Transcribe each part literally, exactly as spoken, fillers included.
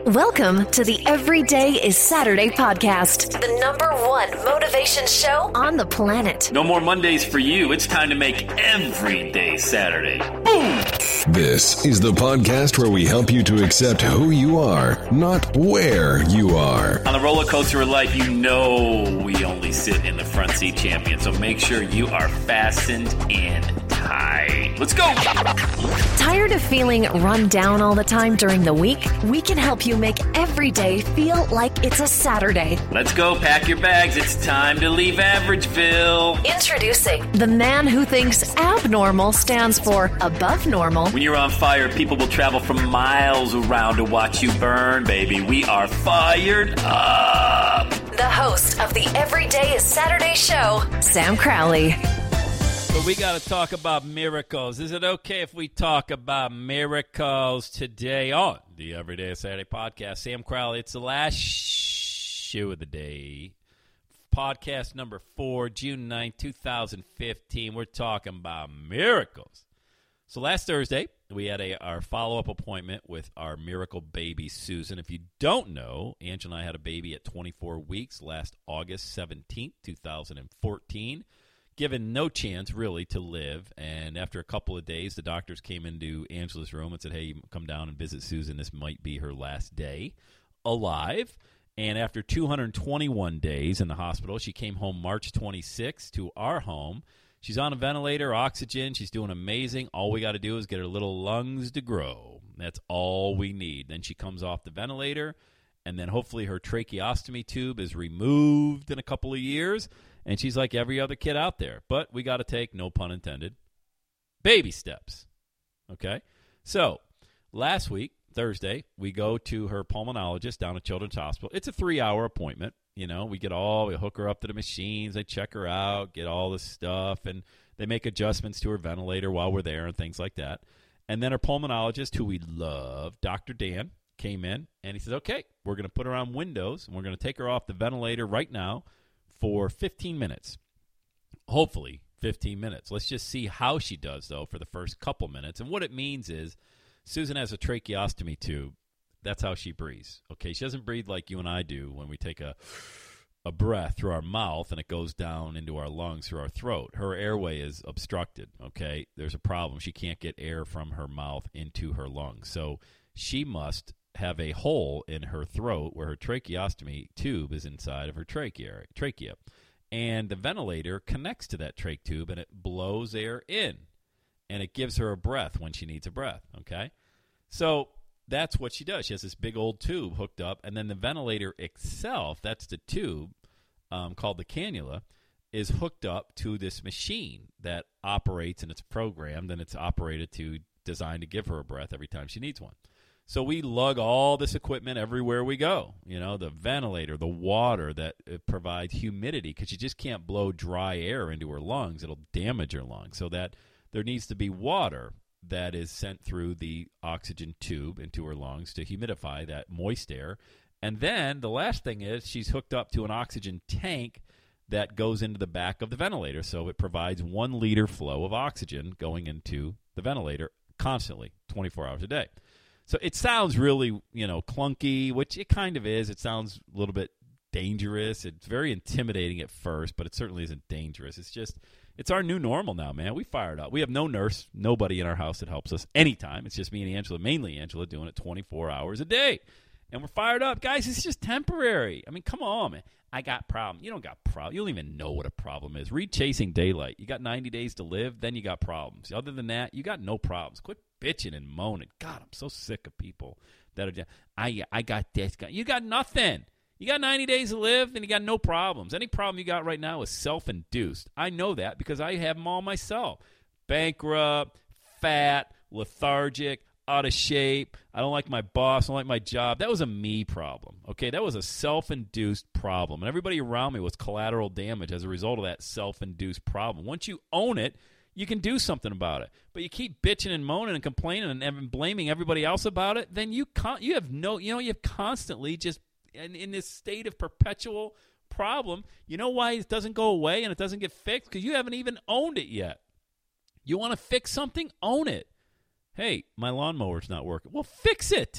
Welcome to the Everyday is Saturday podcast, the number one motivation show on the planet. No more Mondays for you. It's time to make every day Saturday. Boom! This is the podcast where we help you to accept who you are, not where you are. On the roller coaster of life, you know we only sit in the front seat, champion. So make sure you are fastened in tight. Let's go! Tired of feeling run down all the time during the week? We can help you make every day feel like it's a Saturday. Let's go. Pack your bags. It's time to leave Averageville. Introducing the man who thinks abnormal stands for above normal. When you're on fire, people will travel from miles around to watch you burn, baby. We are fired up. The host of the Everyday is Saturday show, Sam Crowley. But we got to talk about miracles. Is it okay if we talk about miracles today on the Everyday is Saturday podcast? Sam Crowley, it's the last show of the day. Podcast number four, June ninth, twenty fifteen. We're talking about miracles. So last Thursday, we had a our follow-up appointment with our miracle baby, Susan. If you don't know, Angela and I had a baby at twenty-four weeks last August seventeenth, twenty fourteen. Given no chance, really, to live. And after a couple of days, the doctors came into Angela's room and said, hey, come down and visit Susan. This might be her last day alive. And after two hundred twenty-one days in the hospital, she came home March twenty-sixth to our home. She's on a ventilator, oxygen. She's doing amazing. All we got to do is get her little lungs to grow. That's all we need. Then she comes off the ventilator, and then hopefully her tracheostomy tube is removed in a couple of years. And she's like every other kid out there. But we got to take, no pun intended, baby steps. Okay? So last week, Thursday, we go to her pulmonologist down at Children's Hospital. It's a three-hour appointment. You know, we get all, we hook her up to the machines. They check her out, get all this stuff. And they make adjustments to her ventilator while we're there and things like that. And then her pulmonologist, who we love, Doctor Dan, came in. And he says, okay, we're going to put her on Windows. And we're going to take her off the ventilator right now for fifteen minutes, hopefully fifteen minutes. Let's just see how she does, though, for the first couple minutes. And what it means is Susan has a tracheostomy tube. That's how she breathes, okay? She doesn't breathe like you and I do when we take a, a breath through our mouth and it goes down into our lungs through our throat. Her airway is obstructed, okay? There's a problem. She can't get air from her mouth into her lungs. So she must have a hole in her throat where her tracheostomy tube is inside of her trachea, trachea. And the ventilator connects to that trach tube, and it blows air in, and it gives her a breath when she needs a breath, okay? So that's what she does. She has this big old tube hooked up, and then the ventilator itself, that's the tube um, called the cannula, is hooked up to this machine that operates, and it's programmed, and it's operated to, designed to give her a breath every time she needs one. So we lug all this equipment everywhere we go, you know, the ventilator, the water that provides humidity, because you just can't blow dry air into her lungs. It'll damage her lungs. So that there needs to be water that is sent through the oxygen tube into her lungs to humidify that moist air. And then the last thing is she's hooked up to an oxygen tank that goes into the back of the ventilator. So it provides one liter flow of oxygen going into the ventilator constantly, twenty-four hours a day. So it sounds really, you know, clunky, which it kind of is. It sounds a little bit dangerous. It's very intimidating at first, but it certainly isn't dangerous. It's just, it's our new normal now, man. We fired up. We have no nurse, nobody in our house that helps us anytime. It's just me and Angela, mainly Angela, doing it twenty-four hours a day. And we're fired up. Guys, it's just temporary. I mean, come on, man. I got problem. You don't got problem. You don't even know what a problem is. Read Chasing Daylight. You got ninety days to live, then you got problems. Other than that, you got no problems. Quit bitching and moaning. God, I'm so sick of people that are just, I, I got this. You got nothing. You got ninety days to live, then you got no problems. Any problem you got right now is self-induced. I know that because I have them all myself. Bankrupt, fat, lethargic, out of shape. I don't like my boss. I don't like my job. That was a me problem, okay? That was a self-induced problem. And everybody around me was collateral damage as a result of that self-induced problem. Once you own it, you can do something about it. But you keep bitching and moaning and complaining and, and blaming everybody else about it, then you con- you have no, you know, you have constantly just in, in this state of perpetual problem. You know why it doesn't go away and it doesn't get fixed? Because you haven't even owned it yet. You want to fix something? Own it. Hey, my lawnmower's not working. Well, fix it.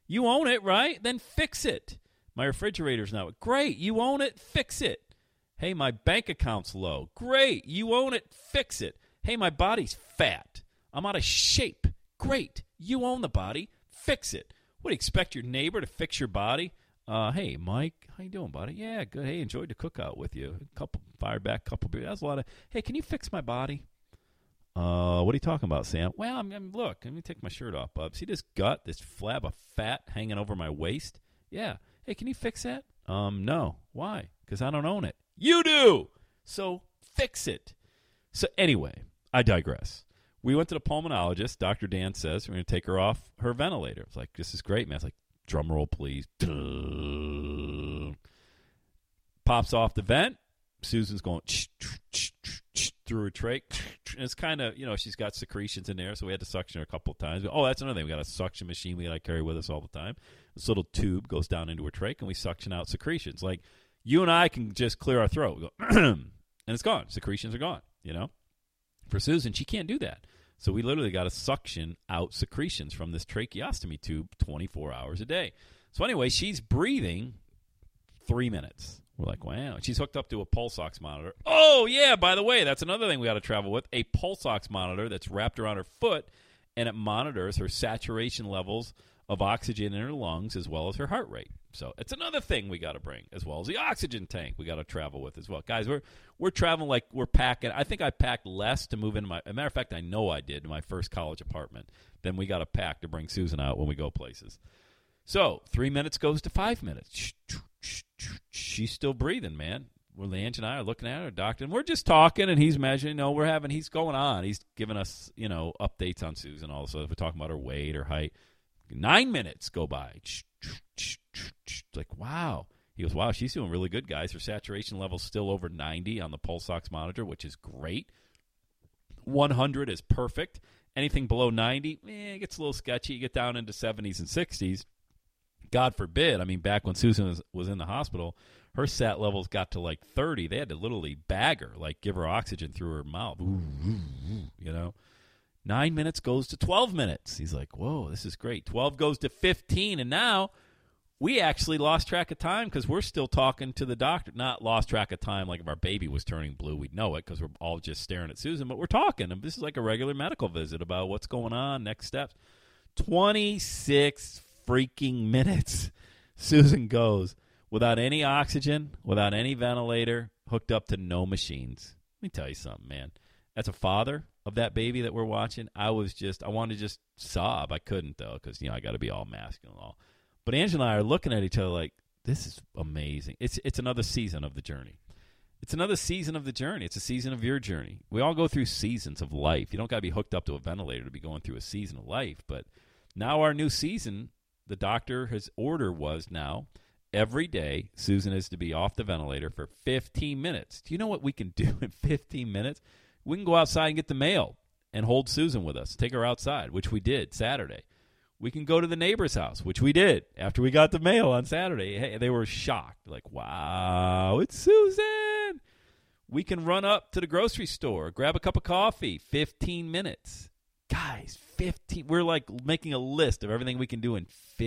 You own it, right? Then fix it. My refrigerator's not. Great. You own it. Fix it. Hey, my bank account's low. Great. You own it. Fix it. Hey, my body's fat. I'm out of shape. Great. You own the body. Fix it. What, do you expect your neighbor to fix your body? Uh, hey, Mike, how you doing, buddy? Yeah, good. Hey, enjoyed the cookout with you. A couple, fired back, couple beers. That's a lot of, hey, can you fix my body? Uh, what are you talking about, Sam? Well, I'm, I'm look, let me take my shirt off, bub. See this gut, this flab of fat hanging over my waist? Yeah. Hey, can you fix that? Um, no. Why? Because I don't own it. You do! So fix it. So anyway, I digress. We went to the pulmonologist. Doctor Dan says we're going to take her off her ventilator. It's like, this is great, man. It's like, drum roll, please. Pops off the vent. Susan's going through her trach. And it's kind of, you know, she's got secretions in there, so we had to suction her a couple of times. Oh, that's another thing. We got a suction machine we got to carry with us all the time. This little tube goes down into her trach, and we suction out secretions. Like, you and I can just clear our throat. We go, and it's gone. Secretions are gone, you know. For Susan, she can't do that. So we literally got to suction out secretions from this tracheostomy tube twenty-four hours a day. So anyway, she's breathing three minutes. We're like, wow. She's hooked up to a pulse ox monitor. Oh, yeah, by the way, that's another thing we got to travel with, a pulse ox monitor that's wrapped around her foot, and it monitors her saturation levels of oxygen in her lungs as well as her heart rate. So it's another thing we got to bring, as well as the oxygen tank we got to travel with as well. Guys, we're we're traveling like we're packing. I think I packed less to move into my – as a matter of fact, I know I did in my first college apartment than we got to pack to bring Susan out when we go places. So three minutes goes to five minutes. She's still breathing, man. Well, Lange and I are looking at her, doctor, and we're just talking, and he's measuring. You know, we're having – he's going on. He's giving us, you know, updates on Susan also. If we're talking about her weight, her height. Nine minutes go by. Like, wow. He goes, wow, she's doing really good, guys. Her saturation level's still over ninety on the pulse ox monitor, which is great. one hundred is perfect. Anything below ninety, eh, it gets a little sketchy. You get down into seventies and sixties. God forbid. I mean, back when Susan was, was in the hospital, her sat levels got to like thirty. They had to literally bag her, like give her oxygen through her mouth. Ooh, ooh, ooh, you know? Nine minutes goes to twelve minutes. He's like, whoa, this is great. twelve goes to fifteen, and now we actually lost track of time because we're still talking to the doctor. Not lost track of time like if our baby was turning blue, we'd know it because we're all just staring at Susan, but we're talking. And this is like a regular medical visit about what's going on, next steps. twenty-six freaking minutes. Susan goes without any oxygen, without any ventilator, hooked up to no machines. Let me tell you something, man. As a father of that baby that we're watching, I was just, I wanted to just sob. I couldn't, though, because, you know, I got to be all masculine and all. But Angela and I are looking at each other like, this is amazing. It's it's another season of the journey. It's another season of the journey. It's a season of your journey. We all go through seasons of life. You don't got to be hooked up to a ventilator to be going through a season of life. But now our new season, the doctor, his order was now, every day, Susan is to be off the ventilator for fifteen minutes. Do you know what we can do in fifteen minutes? We can go outside and get the mail and hold Susan with us, take her outside, which we did Saturday. We can go to the neighbor's house, which we did after we got the mail on Saturday. Hey, they were shocked, like, wow, it's Susan. We can run up to the grocery store, grab a cup of coffee, fifteen minutes. Guys, fifteen. We're like making a list of everything we can do in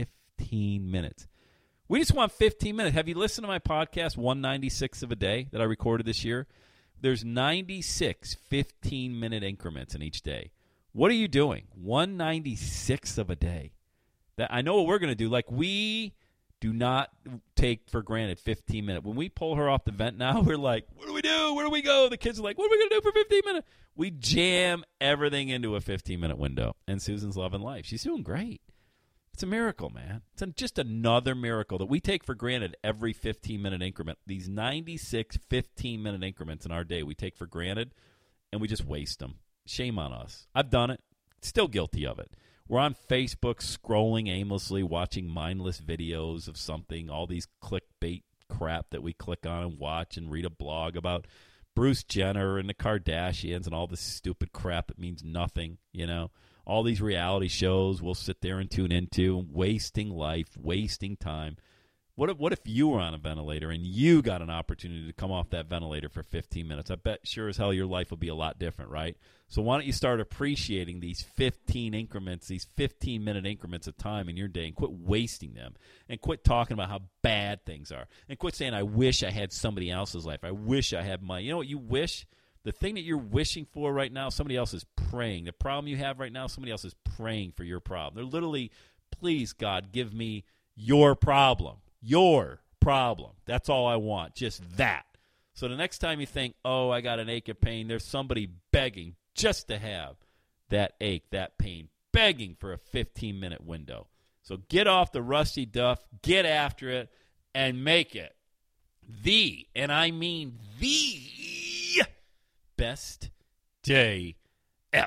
fifteen minutes. We just want fifteen minutes. Have you listened to my podcast, one ninety-six of a day, that I recorded this year? There's ninety-six fifteen-minute increments in each day. What are you doing? one ninety-six of a day. That I know what we're going to do. Like, we do not take for granted fifteen minutes. When we pull her off the vent now, we're like, what do we do? Where do we go? The kids are like, what are we going to do for fifteen minutes? We jam everything into a fifteen-minute window. And Susan's loving life. She's doing great. It's a miracle, man. It's just another miracle that we take for granted every fifteen-minute increment. These ninety-six fifteen-minute increments in our day we take for granted, and we just waste them. Shame on us. I've done it. Still guilty of it. We're on Facebook scrolling aimlessly, watching mindless videos of something, all these clickbait crap that we click on and watch and read a blog about Bruce Jenner and the Kardashians and all this stupid crap that means nothing, you know. All these reality shows we'll sit there and tune into, wasting life, wasting time. What if, what if you were on a ventilator and you got an opportunity to come off that ventilator for fifteen minutes? I bet sure as hell your life will be a lot different, right? So why don't you start appreciating these fifteen increments, these fifteen-minute increments of time in your day, and quit wasting them, and quit talking about how bad things are, and quit saying, I wish I had somebody else's life. I wish I had mine. You know what you wish? The thing that you're wishing for right now, somebody else is praying. The problem you have right now, somebody else is praying for your problem. They're literally, please, God, give me your problem. Your problem. That's all I want, just that. So the next time you think, oh, I got an ache and pain, there's somebody begging just to have that ache, that pain, begging for a fifteen-minute window. So get off the rusty duff, get after it, and make it the, and I mean the, best day ever.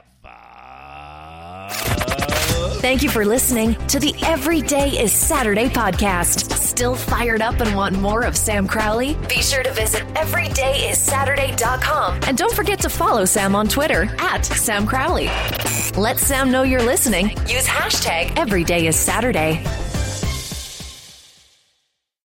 Thank you for listening to the Every Day is Saturday podcast. Still fired up and want more of Sam Crowley? Be sure to visit every day is saturday dot com. And don't forget to follow Sam on Twitter at Sam Crowley. Let Sam know you're listening. Use hashtag Every Day is Saturday.